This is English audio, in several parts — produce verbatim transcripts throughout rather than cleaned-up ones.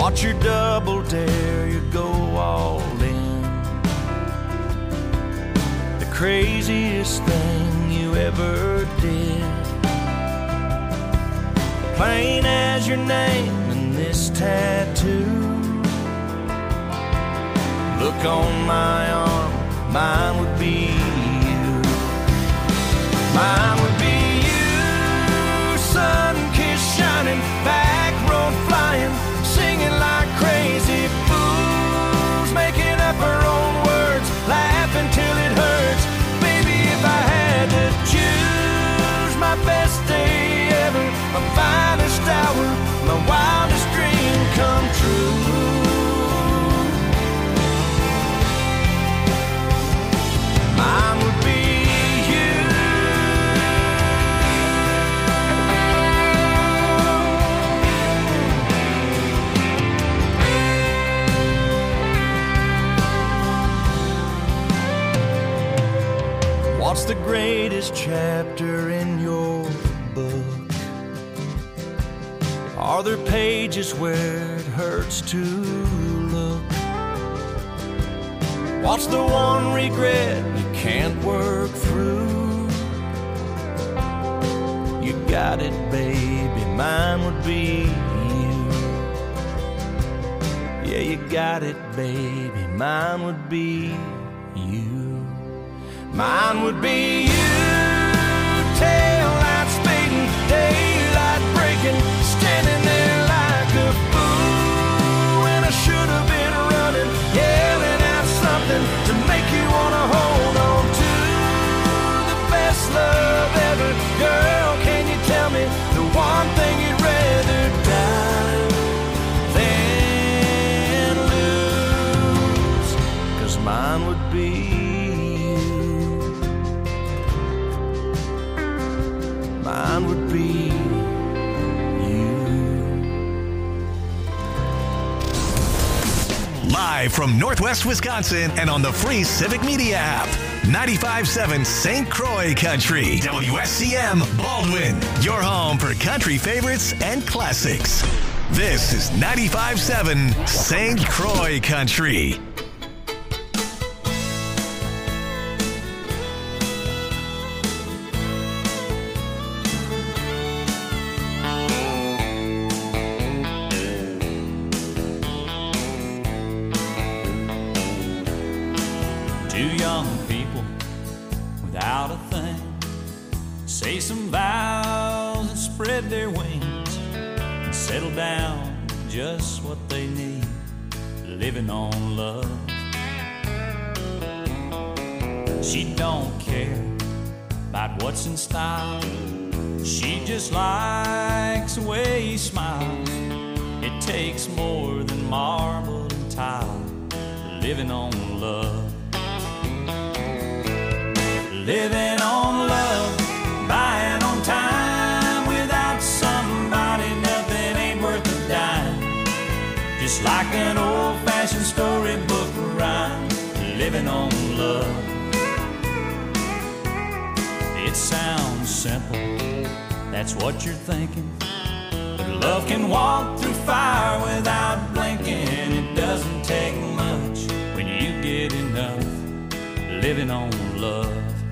watch your double dare, you go all in. The craziest thing you ever did. Plain as your name and this tattoo. Look on my arm, mine would be you. Mine would be you, sun-kissed shining, back road flying, singing like crazy fools, making up our own words, laughing till it hurts. Baby, if I had to choose my best day ever, my finest hour, my wildest dream come true. Mine would be you. What's the greatest chapter in your book? Are there pages where it hurts to look? What's the one regret you can't work through? You got it, baby, mine would be you. Yeah, you got it, baby, mine would be you. Mine would be you, tail light speeding, daylight breaking, standing there like a fool when I should have been running, yelling out something to make you wanna hold on to the best love ever. Girl, can you tell me the one thing you'd rather die than lose? 'Cause mine would be mine would be you. Live from Northwest Wisconsin and on the free Civic Media app. ninety-five point seven Saint Croix Country. W S C M Baldwin. Your home for country favorites and classics. This is ninety-five point seven Saint Croix Country. Some vows and spread their wings and settle down just what they need, living on love. She don't care about what's in style, she just likes the way he smiles. It takes more than marble and tile, living on love. Living on love, buying on time, without somebody nothing ain't worth a dime. Just like an old-fashioned storybook rhyme, living on love. It sounds simple, that's what you're thinking, but love can walk through fire without blinking. It doesn't take much when you get enough, living on love.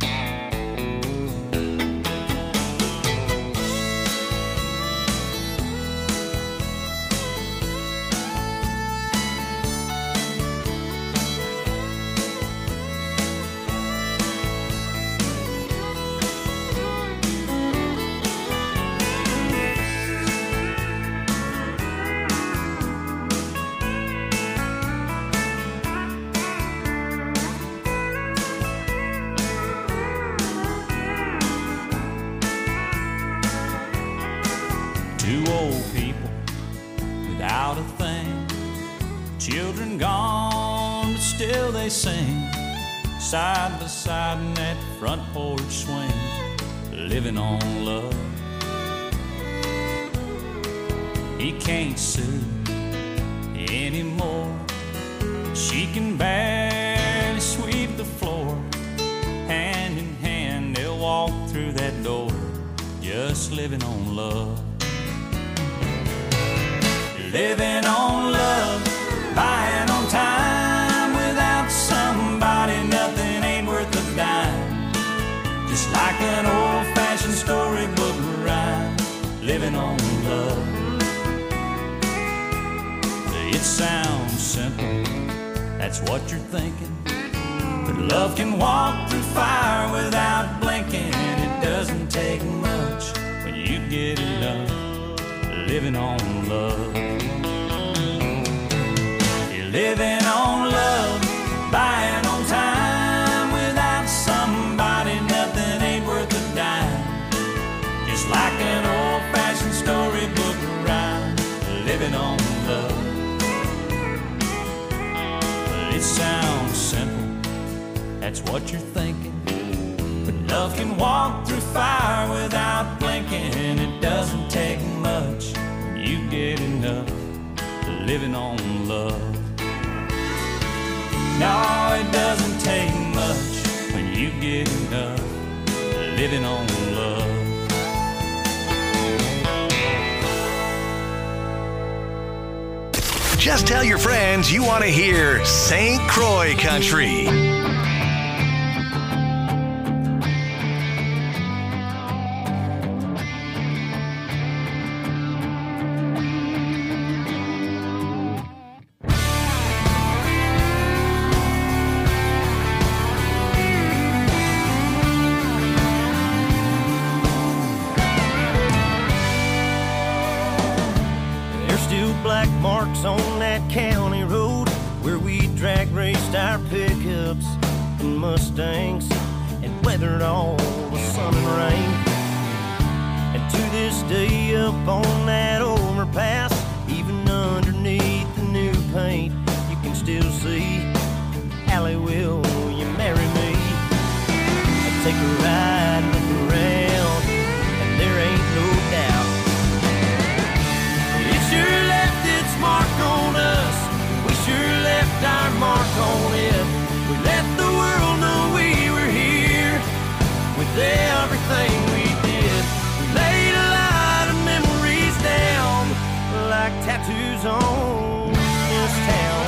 Two old people without a thing, children gone, but still they sing, side by side in that front porch swing, living on love. He can't sue anymore, she can barely sweep the floor. Hand in hand they'll walk through that door, just living on love. Living on love. It sounds simple, that's what you're thinking. But love can walk through fire without blinking. It doesn't take much when you get enough living on love. You're living on love, buying on time. Without somebody, nothing ain't worth a dime. Just like an old-fashioned storybook rhyme, living on love. But it sounds simple, that's what you're thinking. But love can walk through fire without blinking. It doesn't take much when you get enough living on love. No, it doesn't take much when you get enough living on love. Just tell your friends you want to hear Saint Croix Country. On that county road where we drag raced our pickups and Mustangs and weathered all the sun and rain. And to this day up on that overpass, even underneath the new paint, you can still see Allie, will you marry me? I take a ride, look around, and there ain't no doubt it sure left its mark on us. We sure left our mark on it. We let the world know we were here with everything we did. We laid a lot of memories down like tattoos on this town.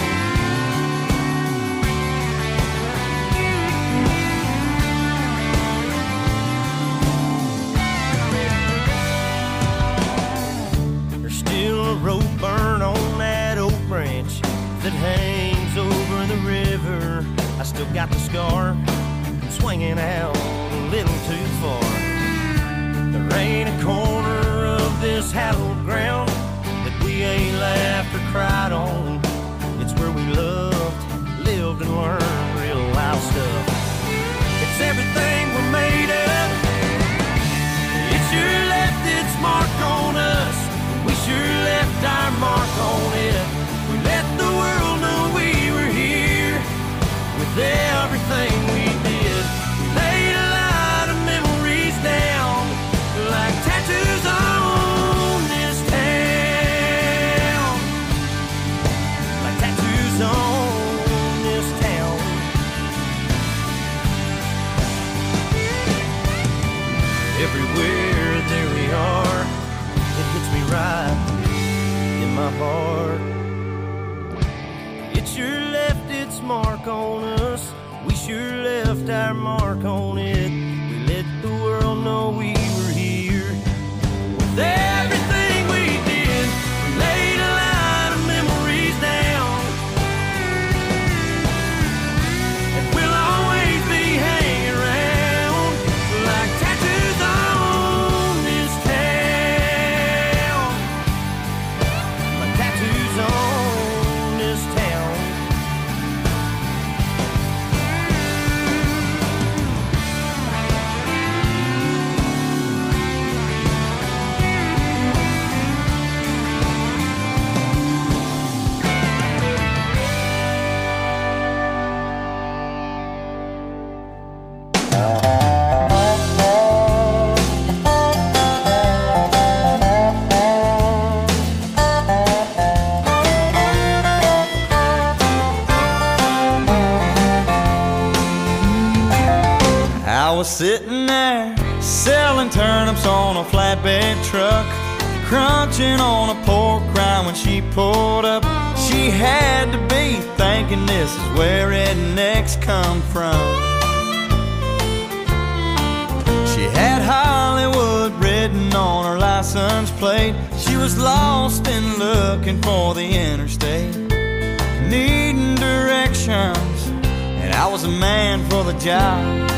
There's still a rope burn on that oak branch that hangs over the river. I still got the scar from swinging out a little too far. There ain't a corner of this hallowed ground that we ain't laughed or cried on. It's where we loved, lived, and learned real wild stuff. It's everything we're made of. It sure left its mark on us. We sure left our mark on it. We let the world know we were here with everything we did. We laid a lot of memories down like tattoos on this town. Like tattoos on this town. Everywhere there we are, it hits me right in my heart. It sure left its mark on us. We sure left our mark on it. We let the world know we were here with everything we did. We laid a lot of memories down, and we'll always be hanging around like tattoos on this town. Like tattoos on this town. I was sitting there selling turnips on a flatbed truck, crunching on a pork rind when she pulled up. She had to be thinking this is where rednecks come from. She had Hollywood written on her license plate. She was lost in love looking for the interstate, needing directions, and I was a man for the job.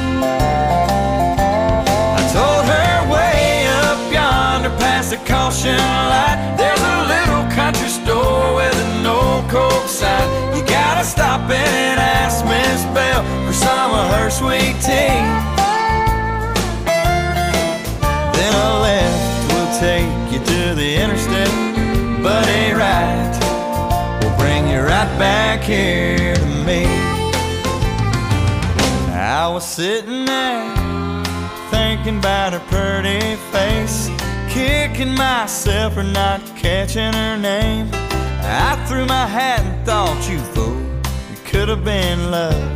I told her way up yonder past the caution light, there's a little country store with an old Coke sign. You gotta stop in and ask Miss Bell for some of her sweet tea. Then a left will take you to the interstate, but a right will bring you right back here to me. I was sitting there thinking about her pretty face, kicking myself for not catching her name. I threw my hat and thought, you fool, it could have been love.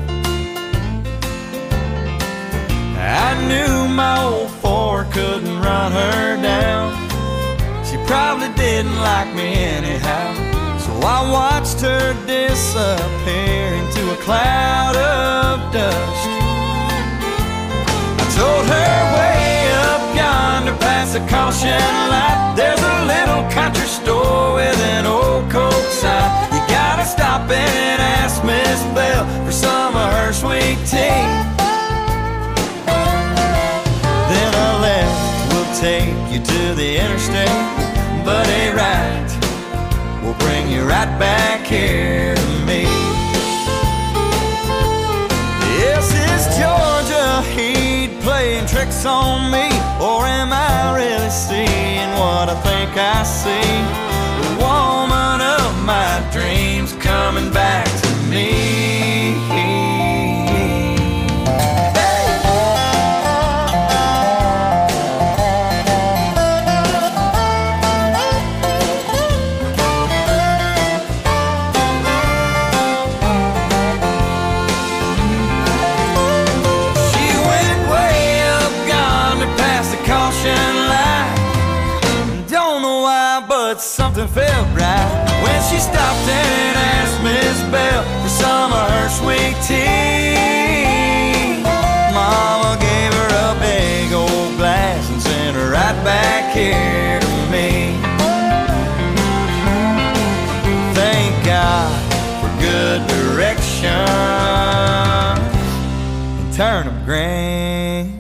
I knew my old Ford couldn't run her down. She probably didn't like me anyhow, so I watched her disappear into a cloud of dust. I told her way up yonder past the caution light, there's a little country store with an old Coke sign. You gotta stop in and ask Miss Bell for some of her sweet tea. Then a left will take you to the interstate, but a right will bring you right back here to me. Yes, it's Georgia Heat playing tricks on me, or am I really seeing what I think I see? The woman of my dreams coming back to me. Something felt right when she stopped and asked Miss Bell for some of her sweet tea. Mama gave her a big old glass and sent her right back here to me. Thank God for good direction and turnip greens.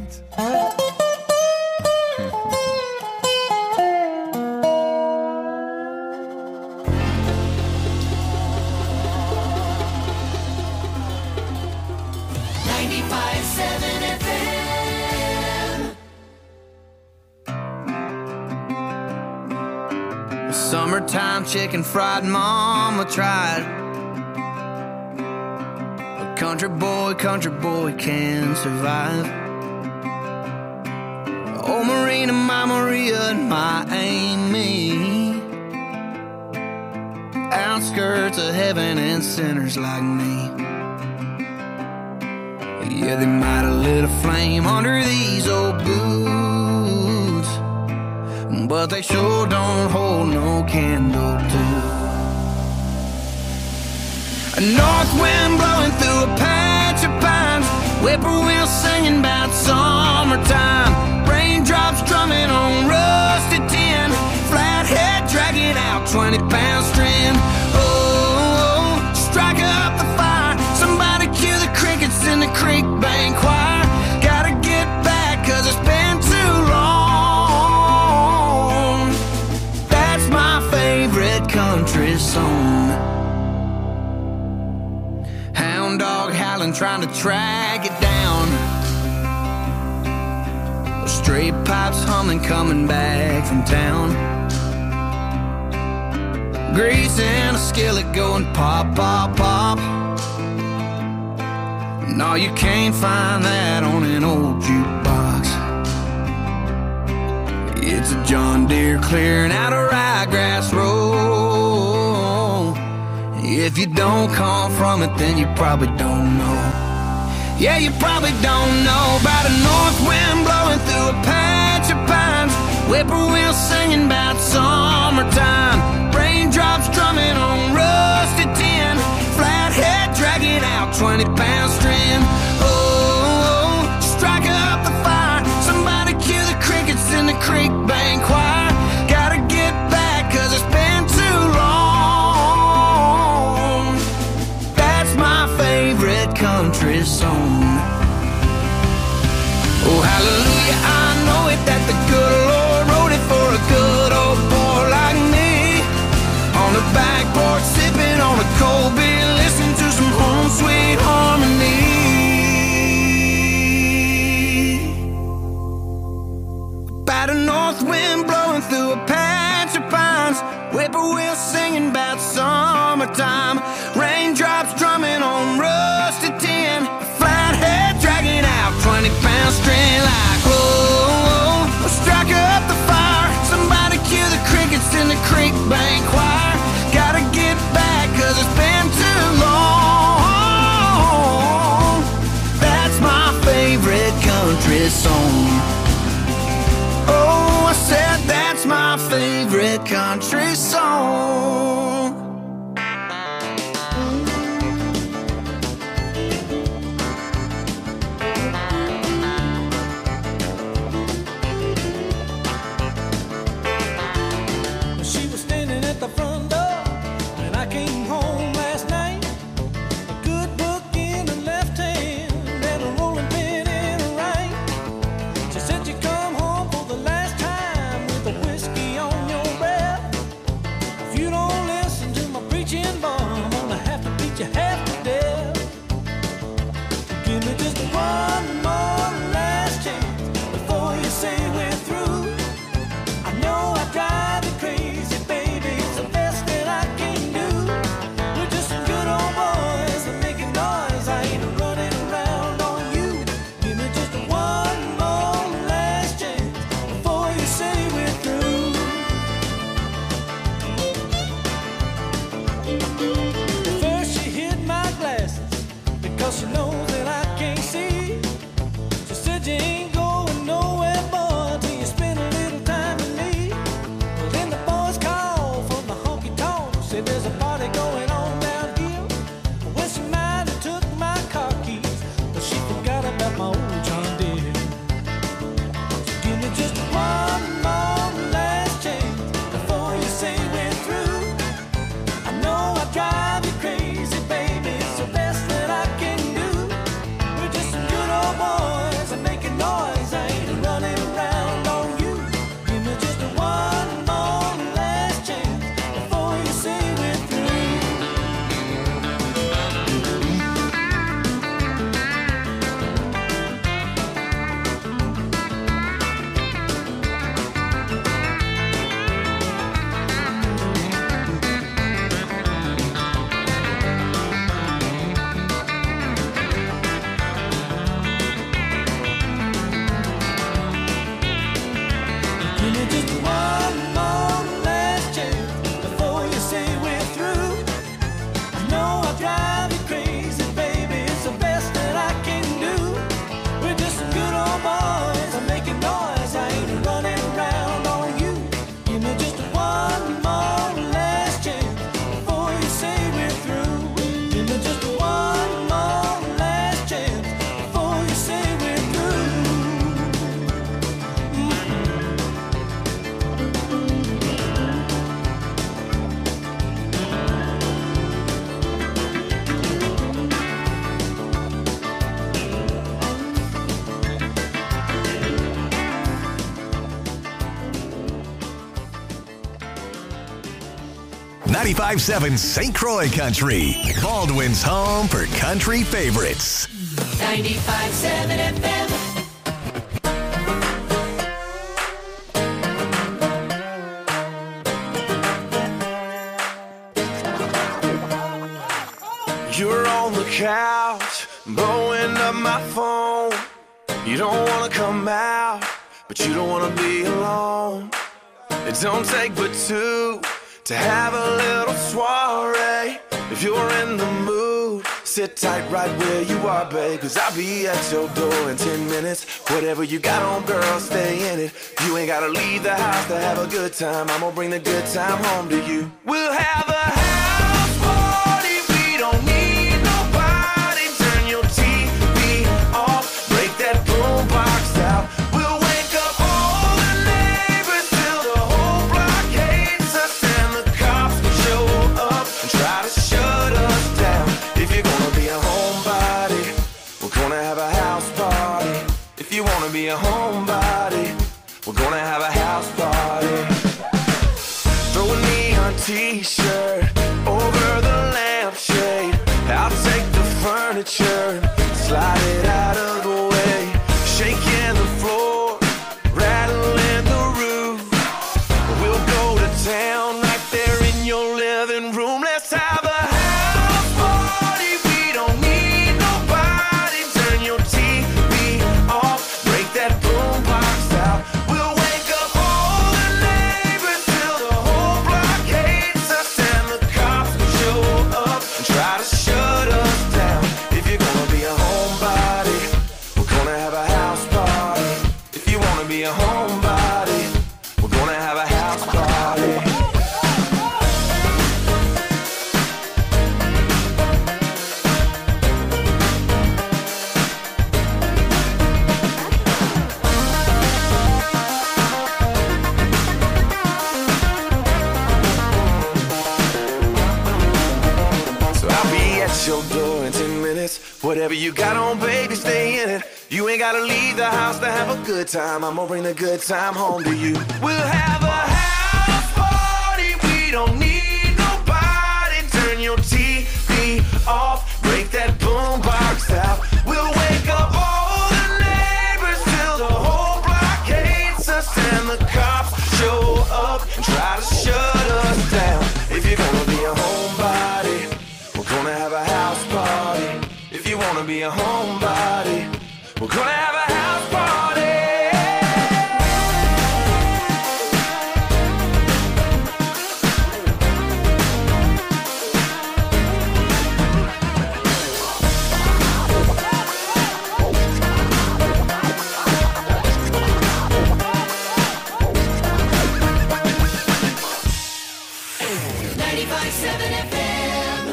Summertime chicken fried mama tried. A country boy, country boy can survive. Oh, Marina, my Maria, and my Amy, outskirts of heaven and sinners like me. Yeah, they might have lit a flame under these old boots, but they sure don't hold no candle to a north wind blowing through a patch of pines, whippoorwill singing about summertime, raindrops drumming on rusty tin, flathead dragging out twenty pound string. Oh, strike up the fire, somebody cue the crickets in the creek bank choir. Gotta get back 'cause it's been too long. That's my favorite country song. Hound dog howling, trying to track it down. Straight pipes humming, coming back from town. Grease in a skillet going pop, pop, pop. No, you can't find that on an old jukebox. It's a John Deere clearing out a ryegrass road. If you don't come from it, then you probably don't know. Yeah, you probably don't know about a north wind blowing through a patch of pines, whippoorwill singing about summertime, raindrops drumming on rusty tin, flathead dragging out twenty pound string. Oh, strike up the fire, somebody cue the crickets in the creek bank choir. Gotta get back 'cause it's been too long. on the back porch, sipping on a cold beer, listening to some home sweet harmony. About a north wind blowing through a patch of pines, whippoorwills singing about summertime, raindrops drumming on rusty tin, a flathead dragging out twenty pound string like whoa. Strike up the fire, somebody cue the crickets in the creek bank choir. Gotta get back cause it's been too long. That's my favorite country song. Oh, I said that's my favorite country song. She was standing at the front door when I came home last night. A good book in her left hand and a rolling pin in her right. She said you come home for the last time with a whiskey on your breath. If you don't listen to my preaching bomb, I'm gonna have to beat you half to death. Give me just one more last chance before you say we're through. I know I drive you crazy, baby, it's the best that I can do. We're just some good old boys that making noise, I ain't running around on you. Give me just one more last chance before you say we're through. First she hid my glasses because she knows that I can't see. She said you ain't going nowhere, boy, till you spend a little time with me. Well, then the boys called from the honky tonk, said there's a party going on down here. Well, she might have took my car keys, but she forgot about my old John Deere. So give me just one more last chance before you say we're through. I know I drive you crazy, baby, it's the best that I can do. We're just some good old boys and making noise, I ain't running around on you. Give me just one more last chance before you say we're through. Give me just one more last chance before you say we're through. I know I drive you crazy, baby, it's the best that I can do. We're just some good old boys, I'm making noise, I ain't running around on you. Give me just one more last chance before you say we're through. Give me just one more last chance before you say we're through. ninety-five point seven Saint Croix Country, Baldwin's home for country favorites. ninety-five point seven F M. You're on the couch, blowing up my phone. You don't wanna come out, but you don't wanna be alone. It don't take but two to have a little soiree. If you're in the mood, sit tight right where you are, babe, cause I'll be at your door in ten minutes. Whatever you got on, girl, stay in it. You ain't gotta leave the house to have a good time. I'm gonna bring the good time home to you. We'll have a house party, we don't need nobody. Turn your T V off, break that boombox out. We'll wake up all the neighbors till the whole block hates us, and the cops will show up and try to shut us down. If you're gonna be a homebody, we're gonna have a house party. If you wanna be a homebody, we're gonna have a house party. Throw a neon t-shirt furniture, slide it out of the way, shaking the floor, rattling the roof. We'll go to town right there in your living room. Let's have a house party. We don't need nobody. Turn your T V off, break that boombox out. We'll wake up all the neighbors till the whole block hates us, and the cops will show up and try to shut us down. If you're gonna be a homebody, we're gonna have a house party. If you wanna be a homebody, we're gonna have a house party. So I'll be at your door in ten minutes. Whatever you got on, baby, stay in it. You ain't gotta leave the house to have a good time. I'm gonna bring the good time home to you. We'll have a house party. We don't need nobody. Turn your T V off, break that boombox out. We'll wake up all the neighbors till the whole block hates us, and the cops show up and try to shut us down. If you're gonna be a homebody, we're gonna have a house party. If you wanna be a homebody, we're gonna have a house party. ninety-five seven F M.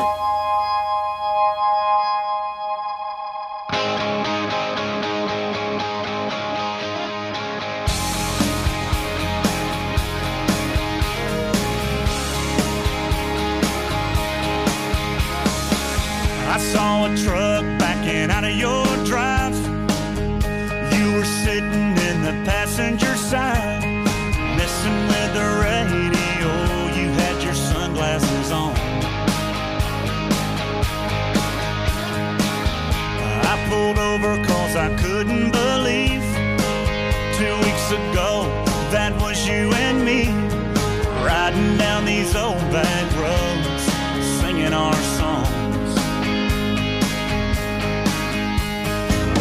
I saw a truck backing out of your drive. You were sitting in the passenger side, messing with the radio. You had your sunglasses on. I pulled over cause I couldn't believe two weeks ago that was you and me, riding down these old back roads, singing our songs.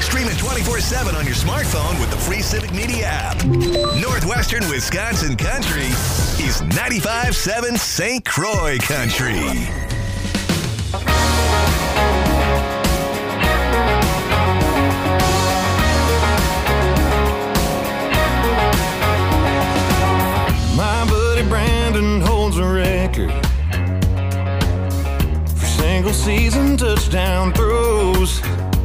Stream it twenty-four seven on your smartphone with the free Civic Media app. Northwestern Wisconsin Country is ninety-five point seven Saint Croix Country. My buddy Brandon holds a record for single season touchdown throws.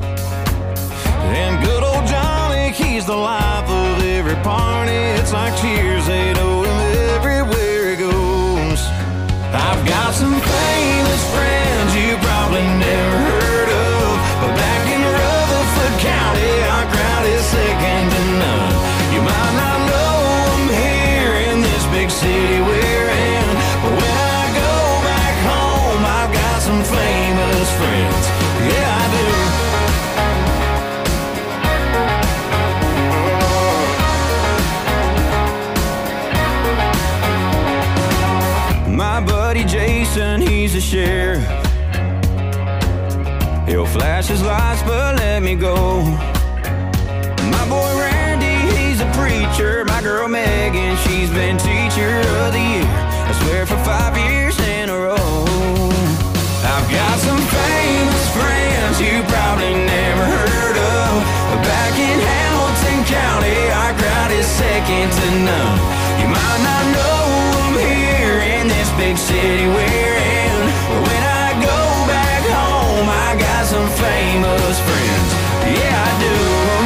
And good old Johnny, he's the life of every party. It's like cheers, they know him everywhere he goes. I've got some famous friends you probably never heard of, but back in Rutherford County, our crowd is second to none. You might not know them here in this big city we're in, but when I go back home, I've got some famous friends. Yeah, I do. My buddy Jason, he's a sheriff. He'll flash his lights, but let me go. My boy Randy, he's a preacher. My girl Megan, she's been teacher of the year, I swear for five years in a row. I've got some famous friends you probably never heard of, but back in Hamilton County, our crowd is second to none. You might not know them here in this big city we're in, but when I go back home, I got some famous friends. Yeah, I do.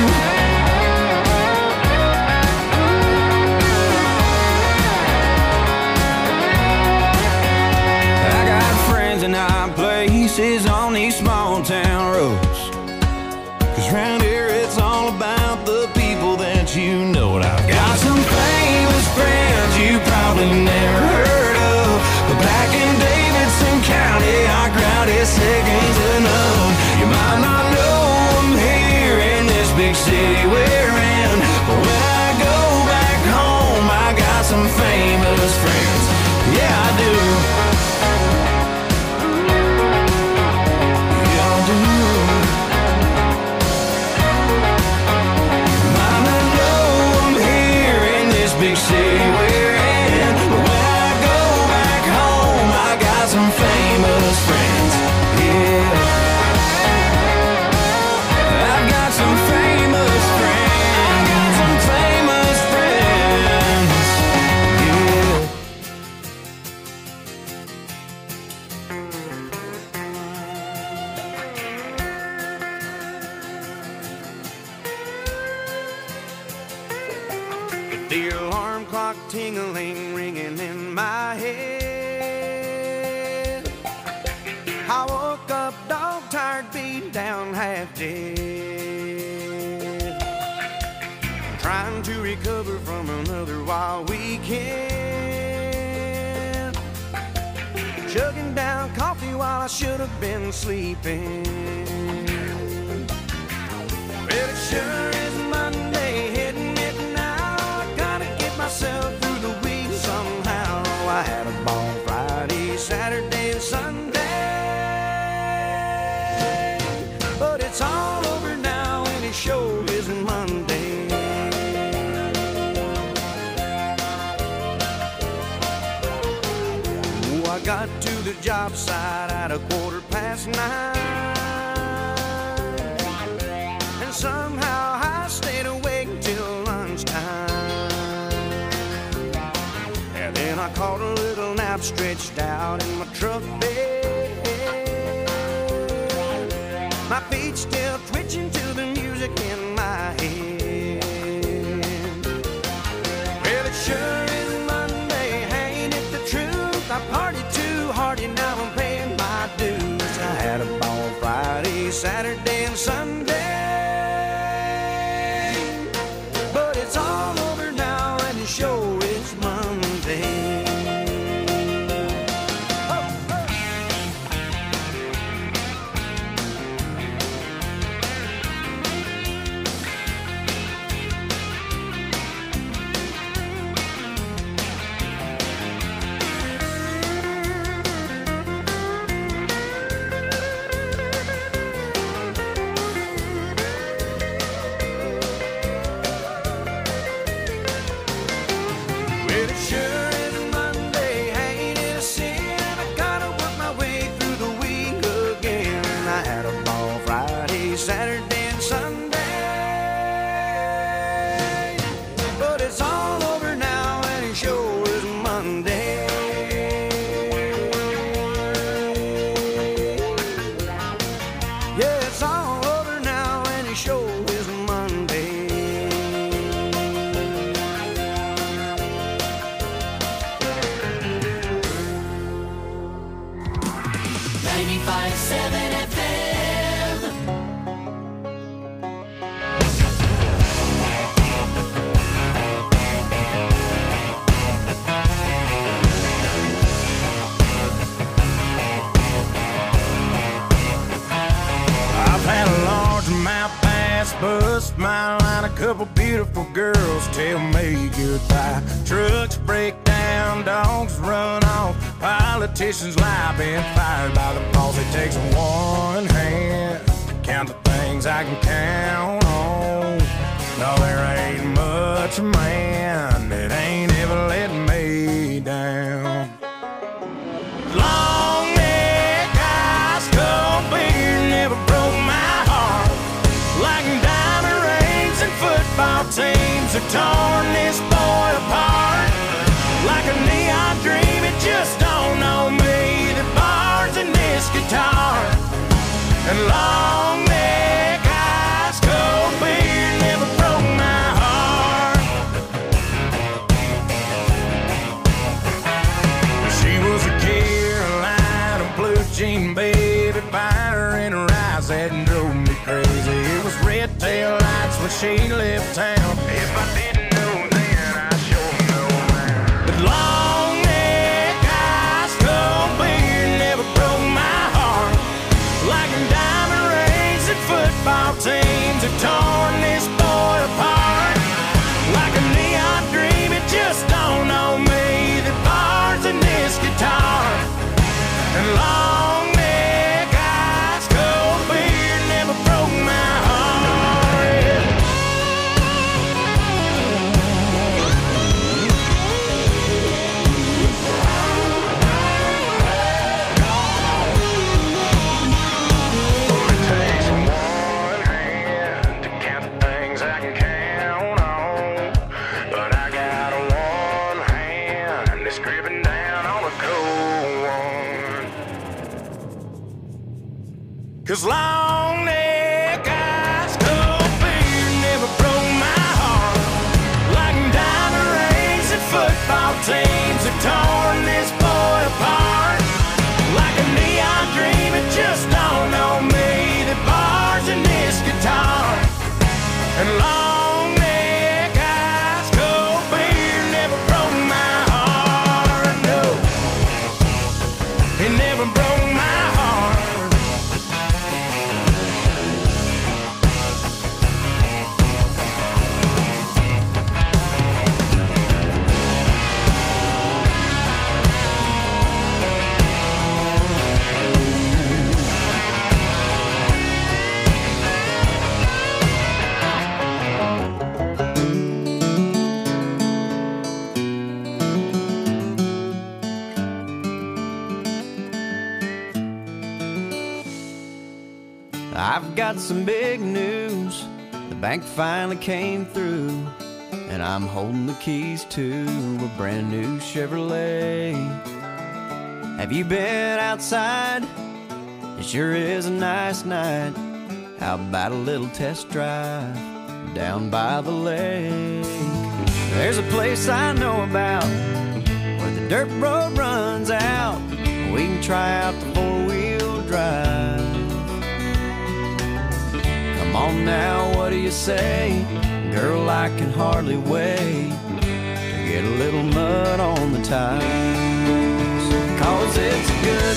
I got friends in high places on these small town roads, 'cause round here it's all about the people that you know. And I've got some famous friends you probably never heard of, but back in Davidson County, our crowd is second to none. You might not know them here in this big city we're in, but when I go back home, I got some famous friends. Yeah, I do. Yeah, I do. Might not know them here in this big city we're in, but when I go back home, I got some famous friends. Yeah, I've got some famous friends. Got some famous friends. Yeah. The alarm clock tingling, ringing in my head. I woke up dog tired, beat down, half dead. Trying to recover from another wild weekend. Chugging down coffee while I should have been sleeping. Well, it sure is Monday, hitting it now. I gotta get myself through the week somehow. I had a ball Friday, Saturday, and Sunday, but it's all over now and it sure isn't Monday. Oh, I got to the job site at a quarter past nine, and somehow I stayed awake till lunchtime. And then I caught a little nap stretched out in my truck bed, my feet still twitching to the music in my head. Well, it sure is Monday, ain't it the truth? I partied too hard and now I'm paying my dues. I had a ball Friday, Saturday, and Sunday, but it's all over now and it sure is Monday. Oh, oh. Sunday. But it's all over now and it sure is Monday. Yeah, it's all over now and it sure is Monday. ninety-five seven F M. I've had a large amount pass, bust my line, a couple beautiful girls tell me goodbye. Trucks break down, dogs run off, politicians lie, been fired by the boss. It takes one hand to count the things I can count on. No, there ain't much man that ain't ever let me down. Long neck, ice cold beer never broke my heart. Like diamond rings and football teams have torn this boy apart. Like a neon dream, it just don't know me. The bars in this guitar and long neck, ice cold beer never broke my heart. She was a Carolina blue jean baby, fire in her eyes that drove me crazy. It was red tail lights when she left town. If I didn't know then, I sure know now. But long neck, ice cold beer never broke my heart. Like diamond rings and football teams have torn this boy apart. Like a neon dream, it just don't know me. The bars in this guitar and long neck, ice cold beer never broke my heart. It takes one hand to count the things I can count on, but I got one hand that's gripping down on a cold one. 'Cause long neck, ice cold beer never broke my heart. Like diamond rings and football teams have torn this boy apart. Like a neon dream, it just don't know me. The bars in this guitar and long neck, ice cold beer never broke my heart. No, it never broke my heart. I've got some big news. The bank finally came through, and I'm holding the keys to a brand new Chevrolet. Have you been outside? It sure is a nice night. How about a little test drive down by the lake? There's a place I know about where the dirt road runs out. We can try out the four-wheel drive. Come on now, what do you say? Girl, I can hardly wait to get a little mud on the tires. 'Cause it's a good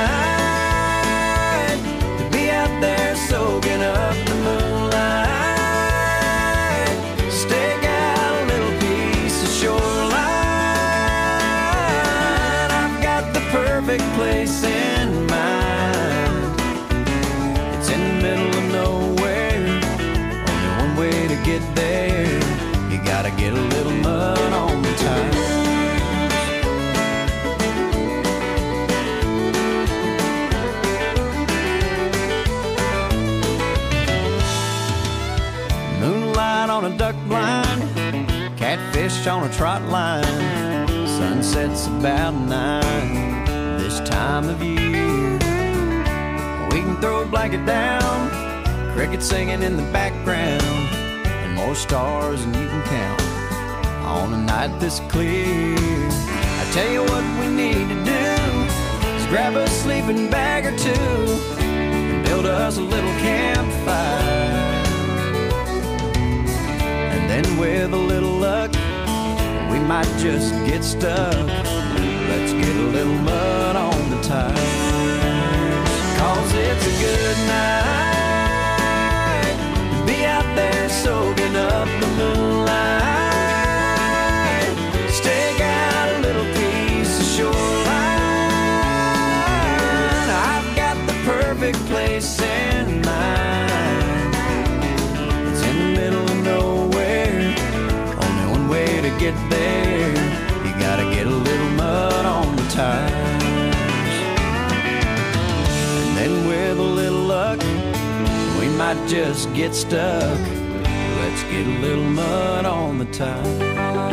night to be out there soaking up the moonlight. Stake out a little piece of shoreline. I've got the perfect place in mind. It's in the middle of nowhere. Only one way to get there. You gotta get a little mud on the tires. on a duck blind, catfish on a trot line. Sunset's about nine this time of year. We can throw a blanket down, crickets singing in the background, and more stars than you can count on a night this clear. I tell you what we need to do is grab a sleeping bag or two and build us a little campfire. And then with a little luck, we might just get stuck. Let's get a little mud on the tires, 'cause it's a good night to be out there soaking up the moonlight. Stake out a little piece of shoreline. I've got the perfect place in mind. It's in the middle of nowhere, only one way to get there. You gotta get a little mud on the tires. And then with a little luck, we might just get stuck. Let's get a little mud on the tires.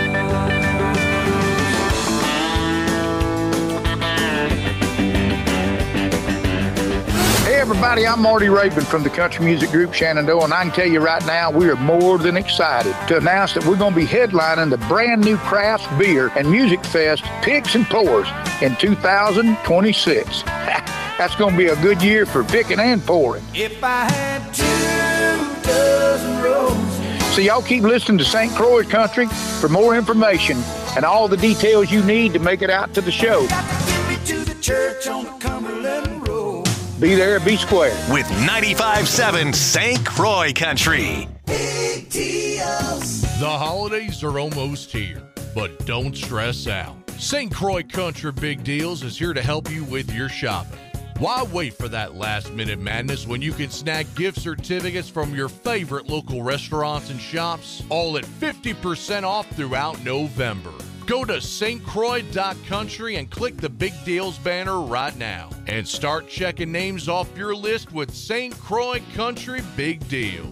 Hey everybody, I'm Marty Rabin from the country music group Shenandoah, and I can tell you right now, we are more than excited to announce that we're going to be headlining the brand new Craft Beer and Music Fest Picks and Pours in two thousand twenty-six. That's going to be a good year for picking and pouring. If I had two dozen roses. So y'all keep listening to Saint Croix Country for more information and all the details you need to make it out to the show. Got to get me to the church on the Cumberland Road. Be there, be square. With ninety-five point seven Saint Croix Country. Big deals. The holidays are almost here, but don't stress out. Saint Croix Country Big Deals is here to help you with your shopping. Why wait for that last-minute madness when you can snag gift certificates from your favorite local restaurants and shops, all at fifty percent off throughout November? Go to S T Croix dot country and click the Big Deals banner right now and start checking names off your list with Saint Croix Country Big Deals.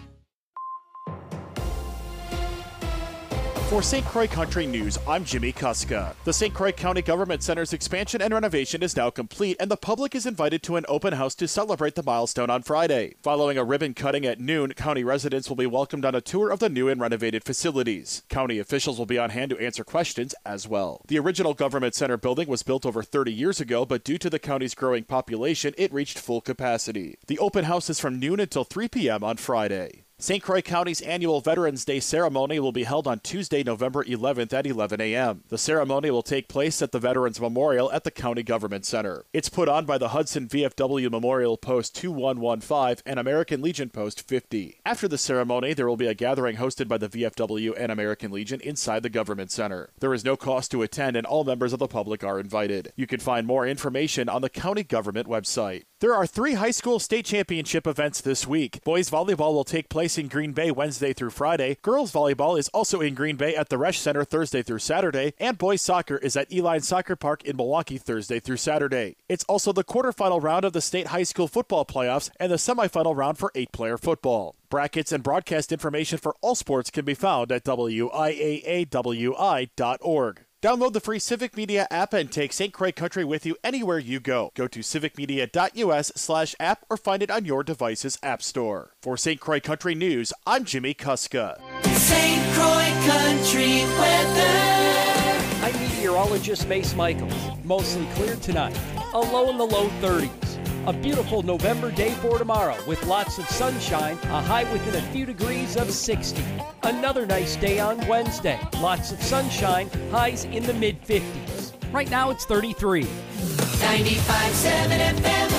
For Saint Croix Country News, I'm Jimmy Kuska. The Saint Croix County Government Center's expansion and renovation is now complete, and the public is invited to an open house to celebrate the milestone on Friday. Following a ribbon cutting at noon, county residents will be welcomed on a tour of the new and renovated facilities. County officials will be on hand to answer questions as well. The original Government Center building was built over thirty years ago, but due to the county's growing population, it reached full capacity. The open house is from noon until three p.m. on Friday. Saint Croix County's annual Veterans Day ceremony will be held on Tuesday, November eleventh at eleven a.m. The ceremony will take place at the Veterans Memorial at the County Government Center. It's put on by the Hudson V F W Memorial Post two one one five and American Legion Post fifty. After the ceremony, there will be a gathering hosted by the V F W and American Legion inside the Government Center. There is no cost to attend, and all members of the public are invited. You can find more information on the county government website. There are three high school state championship events this week. Boys volleyball will take place in Green Bay Wednesday through Friday. Girls volleyball is also in Green Bay at the Resch Center Thursday through Saturday. And boys soccer is at Eline Soccer Park in Milwaukee Thursday through Saturday. It's also the quarterfinal round of the state high school football playoffs and the semifinal round for eight-player football. Brackets and broadcast information for all sports can be found at W I A A W I dot org. Download the free Civic Media app and take Saint Croix Country with you anywhere you go. Go to civicmedia.us slash app or find it on your device's app store. For Saint Croix Country News, I'm Jimmy Kuska. Saint Croix Country weather. I'm meteorologist Mace Michaels. Mostly clear tonight. A low in the low thirties. A beautiful November day for tomorrow with lots of sunshine, a high within a few degrees of sixty. Another nice day on Wednesday. Lots of sunshine, highs in the mid fifties. Right now it's thirty-three. ninety-five point seven F M.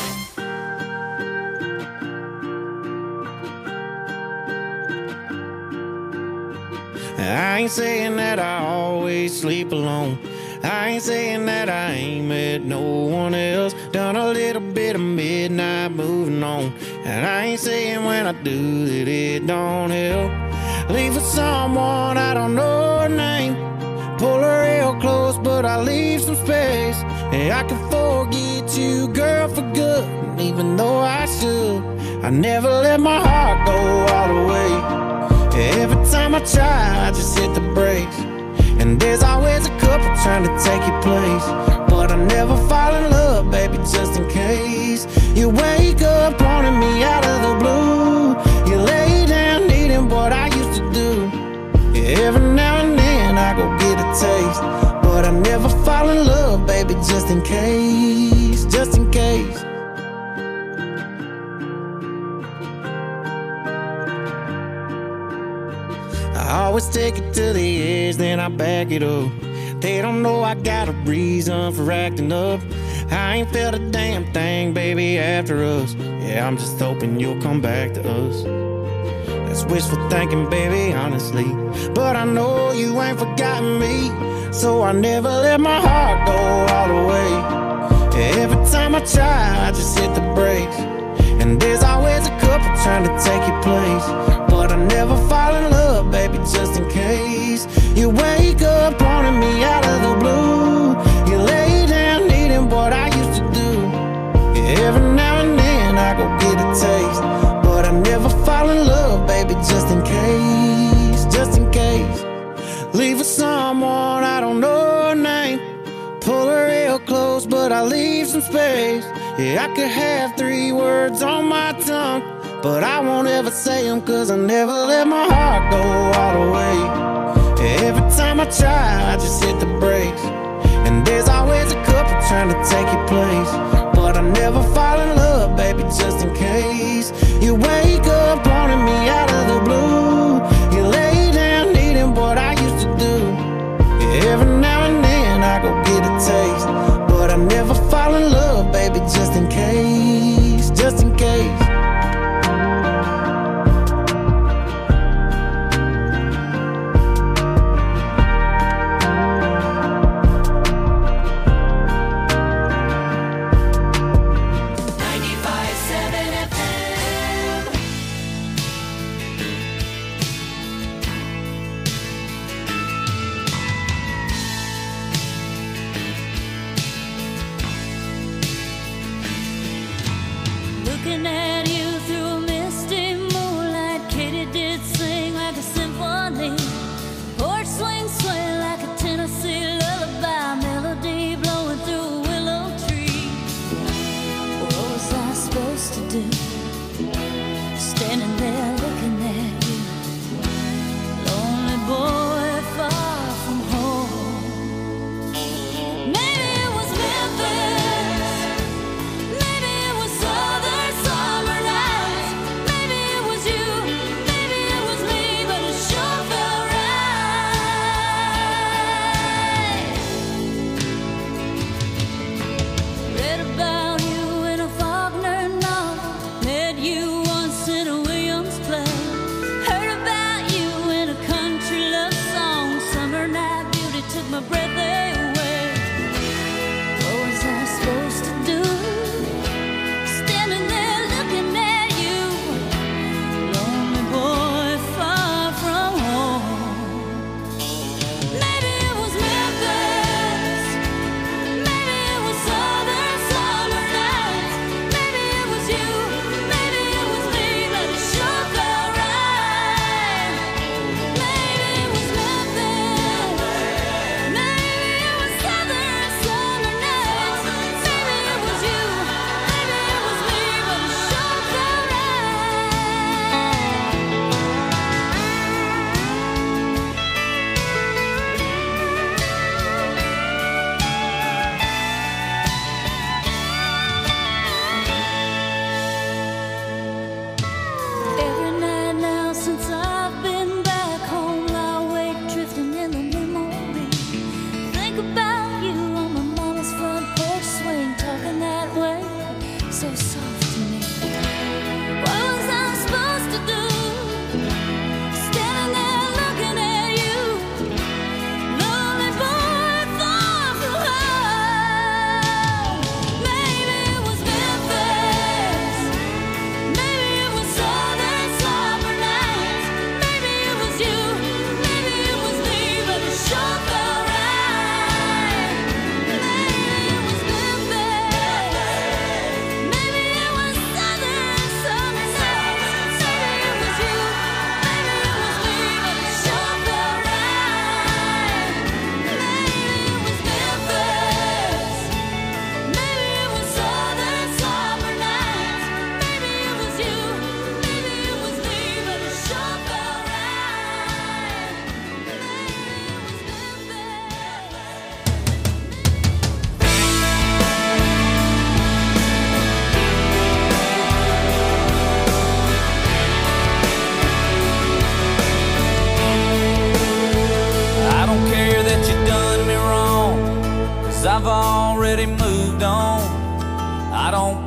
I ain't saying that I always sleep alone. I ain't saying that I ain't met no one else. Done a little bit of midnight moving on. And I ain't saying when I do that it don't help. Leave with someone I don't know her name. Pull her real close but I leave some space. And I can forget you, girl, for good. Even though I should, I never let my heart go all the way. Every take your place. But I never fall in love, baby, just in case. You wake up wanting me out of the blue. You lay down needing what I used to do. Yeah, every now and then I go get a taste. But I never fall in love, baby, just in case. Just in case. I always take it to the edge, then I back it up. They don't know I got a reason for acting up. I ain't felt a damn thing, baby, after us. Yeah, I'm just hoping you'll come back to us. That's wishful thinking, baby, honestly. But I know you ain't forgotten me, so I never let my heart go all the way. Yeah, every time I try, I just hit the brakes. And there's always a couple trying to take your place. But I never fall in love, baby, just in case. You wake up wanting me out of the blue. You lay down needing what I used to do. Yeah, every now and then I go get a taste. But I never fall in love, baby, just in case. Just in case. Leave with someone I don't know her name. Pull her real close, but I leave some space. Yeah, I could have three words on my tongue, but I won't ever say them, cause I never let my heart go all the way. Yeah, every time I try, I just hit the brakes. And there's always a couple trying to take your place. But I never fall in love, baby, just in case. You wake up wanting me out of the blue. You lay down needing what I used to do. Yeah, every now and then I go get a taste. But I never fall in love, baby, just in case. Just in case.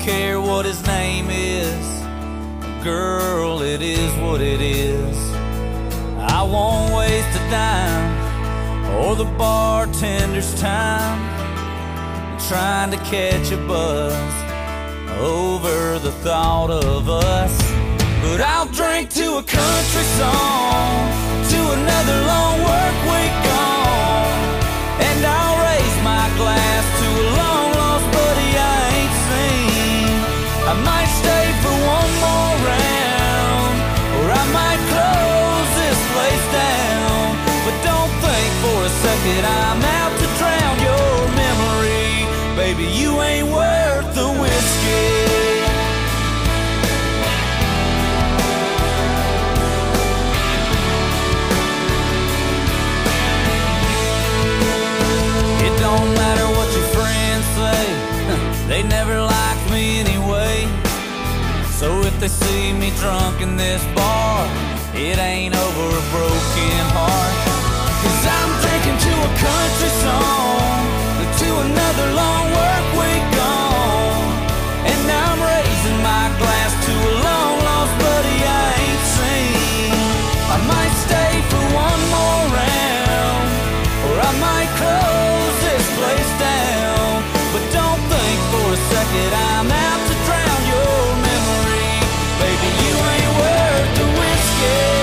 care what his name is. Girl, it is what it is. I won't waste a dime or the bartender's time trying to catch a buzz over the thought of us. But I'll drink to a country song, to another long work week gone, and I'll raise my glass to a long lost buddy I ain't seen. I might stay for one more round, or I might close this place down. But don't think for a second I'm out to drown your memory. Baby, you ain't worth the whiskey. It don't matter what your friends say, they never liked me anyway. So if they see me drunk in this bar, it ain't over a broken heart. Cause I'm drinking to a country song, to another long work week gone, and I'm raising my glass to a long lost buddy I ain't seen. I might stay for one more round, or I might close this place down. But don't think for a second I'm out to drown your memory. Baby, you ain't worth the whiskey.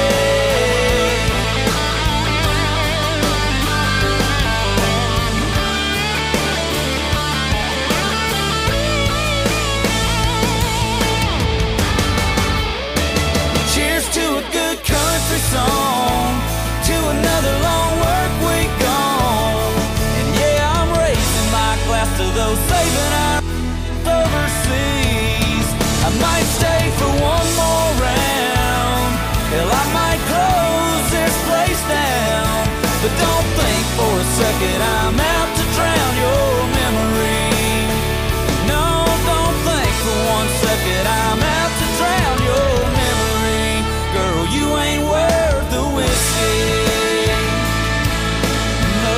Song to another long work week gone, and yeah, I'm raising my glass to those saving our overseas. I might stay for one more round, hell, I might close this place down. But don't think for a second I'm out to drown your memory. No, don't think for one second I'm out to drown your memory. Girl, you ain't worth the whiskey. No.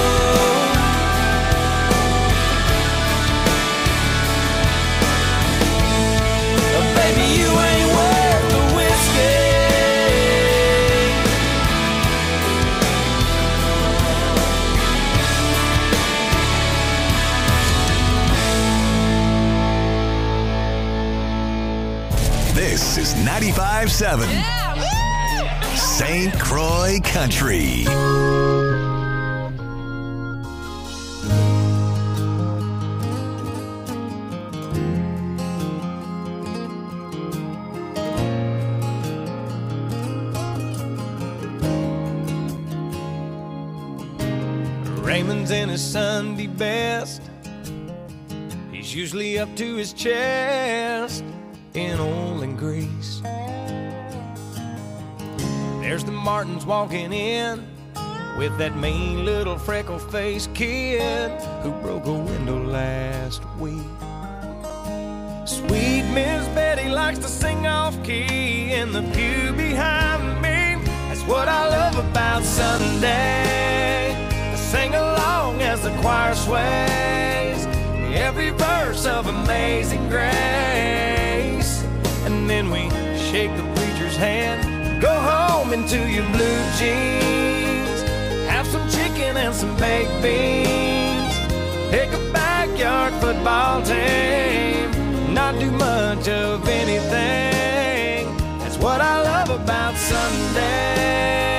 Baby, you ain't worth the whiskey. This is ninety-five seven Saint Croix Country. Raymond's in his Sunday best. He's usually up to his chest in oil and grease. There's the Martins walking in with that mean little freckle-faced kid who broke a window last week. Sweet Miss Betty likes to sing off-key in the pew behind me. That's what I love about Sunday. I sing along as the choir sways every verse of Amazing Grace. And then we shake the preacher's hand, go home into your blue jeans, have some chicken and some baked beans, pick a backyard football team, not do much of anything. That's what I love about Sunday.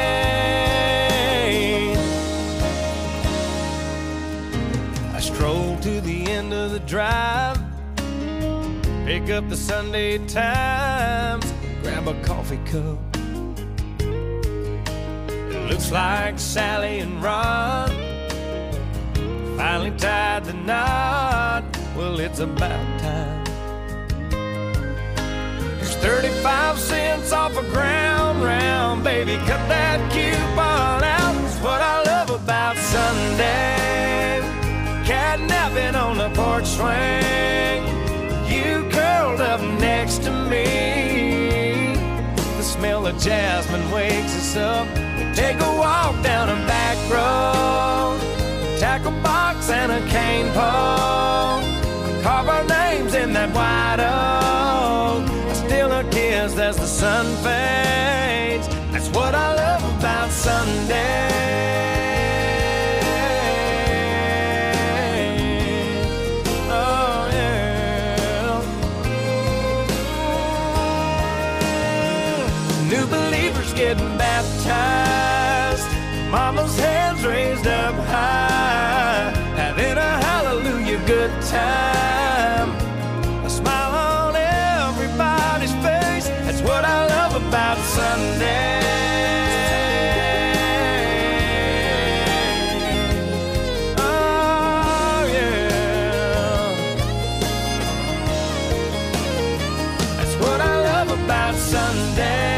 I stroll to the end of the drive, pick up the Sunday Times, grab a coffee cup. It looks like Sally and Ron finally tied the knot. Well, it's about time. There's thirty-five cents off a ground round, baby, cut that coupon out. That's what I love about Sunday. Catnapping on the porch swing, you curled up next to me. The smell of jasmine wakes us up. We take a walk down a back road, tackle box and a cane pole. carve our names in that white oak. I steal a kiss as the sun fades. That's what I love about Sunday. Oh yeah. New believers getting baptized, mama's hands raised up high, having a hallelujah good time. A smile on everybody's face. That's what I love about Sunday. Oh yeah. That's what I love about Sunday.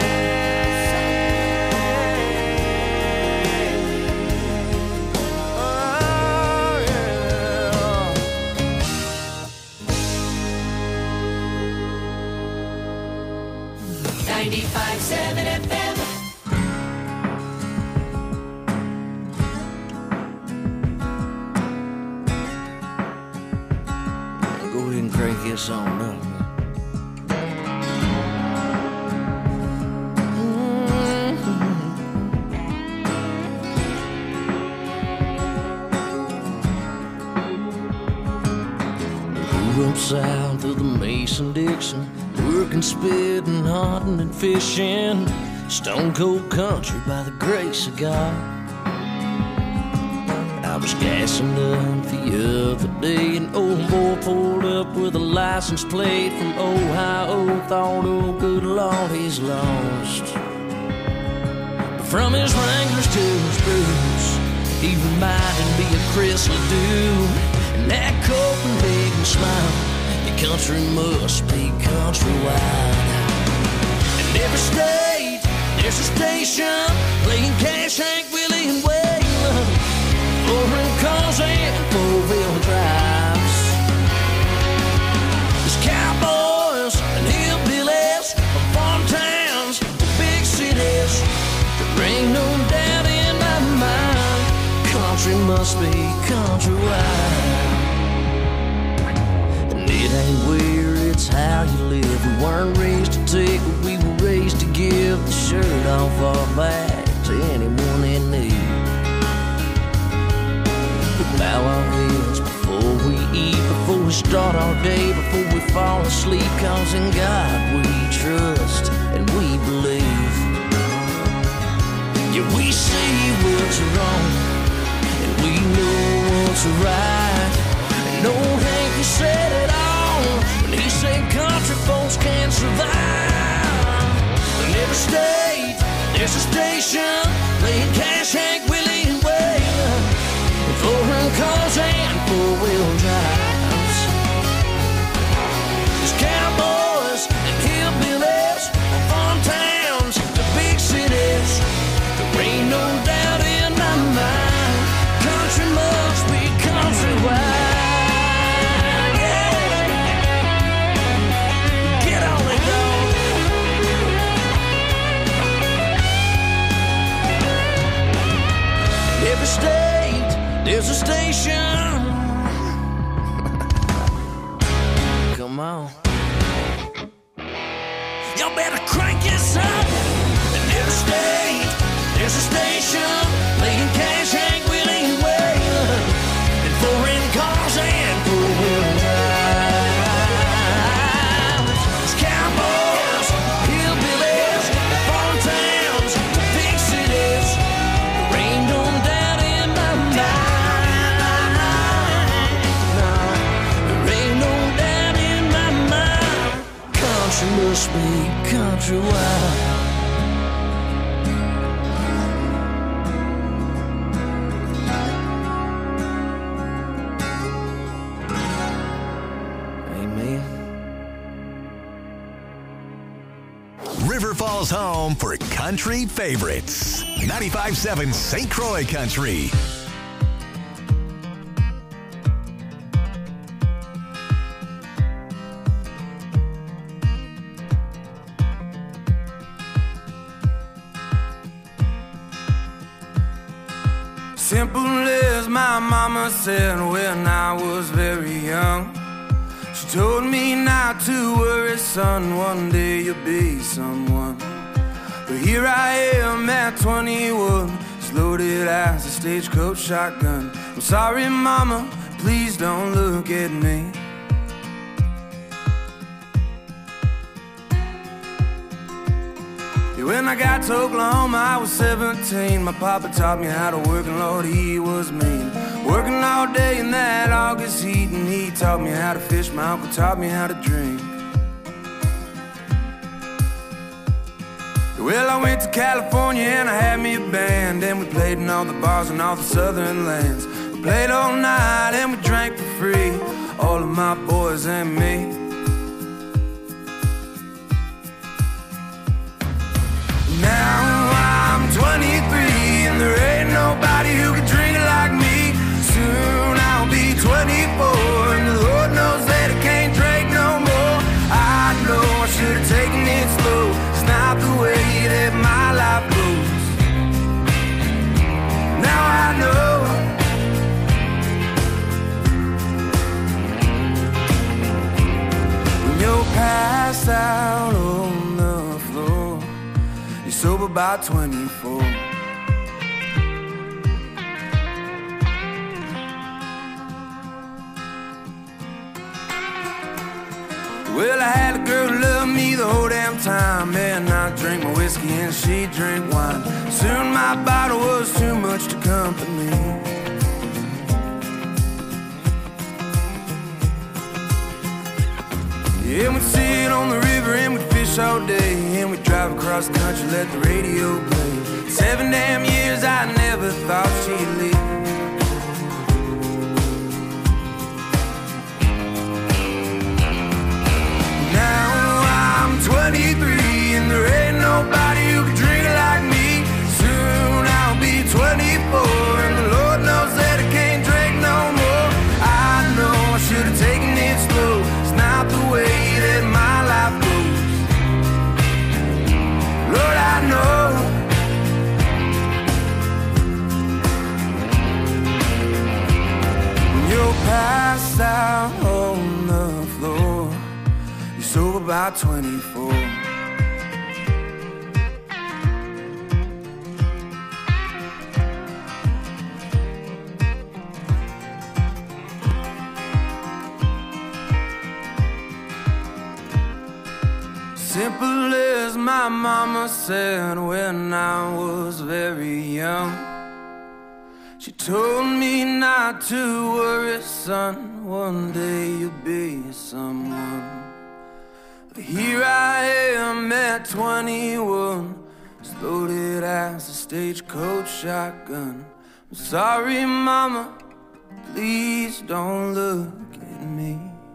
ninety-five seven F M. Go ahead and crank this on up. Grew up south of the Mason-Dixon, working, spitting, hunting, and fishing. Stone cold country by the grace of God. I was gassing up the other day, an old boy pulled up with a license plate from Ohio. Thought, oh good Lord, he's lost. But from his Wranglers to his boots, he reminded me of Chris Ledoux. And that Copenhagen smile, the country must be countrywide. In every state, there's a station playing Cash, Hank, Willie, and Waylon. Foreign cars and four-wheel drives. There's cowboys and hillbillies from farm towns to big cities. There ain't no doubt in my mind, country must be countrywide. It ain't where, it's how you live. We weren't raised to take, but we were raised to give the shirt off our back to anyone in need. We bow our heads before we eat, before we start our day, before we fall asleep. Cause in God we trust and we believe. Yeah, we see what's wrong and we know what's right. And old Hank said it all when he said country folks can't survive. In every state, there's a station playing Cash, Hank, Willie, and Waylon. Foreign cars and four-wheel drives. There's cowboys and hillbillies, farm towns to big cities. There ain't no doubt in my mind, country must be countrywide. Every state, there's a station. Come on. Y'all better crank this up. In every state, there's a station playing Cash, Hank, Willie, and Waylon. And foreign cars and four-wheel drives. There's cowboys, hillbillies, farm towns, big cities. There ain't no doubt in my mind. No, there ain't no doubt in my mind. Country must be countrywide. River Falls home for country favorites. ninety-five seven Saint Croix Country. Simple as my mama said when I was very young. told me not to worry, son, one day you'll be someone. But here I am at twenty-one, as loaded as a stagecoach shotgun. I'm sorry, mama, please don't look at me. When I got to Oklahoma, I was seventeen. My papa taught me how to work, and Lord, he was mean. Working all day in that August heat, and he taught me how to fish. My uncle taught me how to drink. Well, I went to California and I had me a band, and we played in all the bars in all the southern lands. We played all night and we drank for free, all of my boys and me. Now I'm twenty-three and there ain't nobody who can drink it like me. Soon I'll be twenty-four and the Lord knows that I can't drink no more. I know I should have taken it slow. It's not the way that my life goes. Now I know. When you're passed out on the floor, you're sober by twenty-four. Well, I had a girl who loved me the whole damn time, and I drank my whiskey and she drank wine. Soon my bottle was too much to company. Yeah, we'd sit on the river and we'd fish all day, and we'd drive across the country, let the radio play. Seven damn years I never thought she'd leave. twenty-three and there ain't nobody who can drink it like me. Soon I'll be twenty-four and the Lord knows that I can't drink no more. I know I should have taken it slow. It's not the way that my life goes. Lord, I know. When you're passed out on the floor, you're sober by twenty-four. Simple as my mama said when I was very young. She told me not to worry, son, one day you'll be someone. But here I am at twenty-one, as loaded as a stagecoach shotgun. I'm sorry, mama, please don't look at me.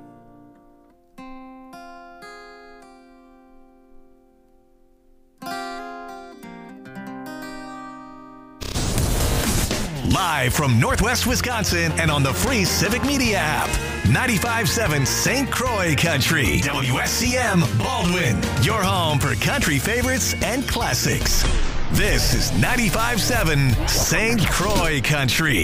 Live from Northwest Wisconsin and on the free Civic Media app. ninety-five point seven Saint Croix Country. W S C M Baldwin. Your home for country favorites and classics. This is ninety-five point seven Saint Croix Country.